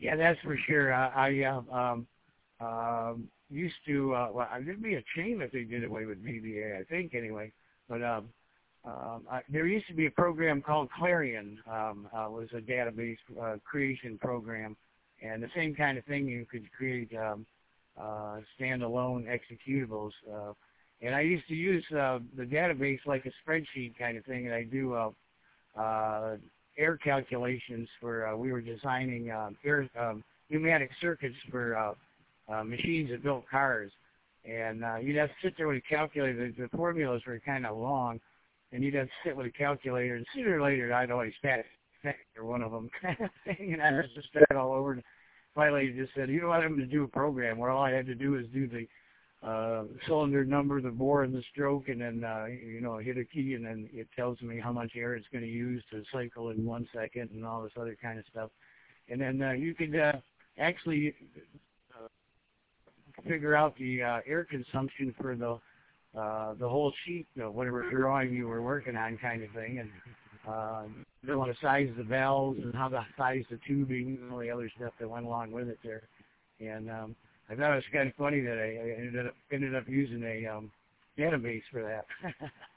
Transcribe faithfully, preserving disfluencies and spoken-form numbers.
Yeah, that's for sure. I, I uh, um, um, used to, uh, well, there'd be a chain if they did away with V B A, I think, anyway. But um, um, I, there used to be a program called Clarion. Um, uh, was a database uh, creation program, and the same kind of thing. You could create um, uh, standalone executables. Uh, and I used to use uh, the database like a spreadsheet kind of thing, and I do uh, uh, air calculations for. Uh, we were designing um, air um, pneumatic circuits for uh, uh, machines that built cars, and uh, you'd have to sit there with a calculator. The, the formulas were kind of long, and you'd have to sit with a calculator. And sooner or later, I'd always factor one of them, kind of thing, and I had to start all over. And finally, he just said, "You don't want him to do a program where all I had to do is do the uh, cylinder number, the bore, and the stroke, and then uh, you know hit a key, and then it tells me how much air it's going to use to cycle in one second, and all this other kind of stuff." And then uh, you could uh, actually uh, figure out the uh, air consumption for the uh, the whole sheet, you know, whatever drawing you were working on, kind of thing, and uh, you want to size the valves and how to size the tubing and all the other stuff that went along with it there. And um, I thought it was kind of funny that I, I ended up ended up using a um, database for that.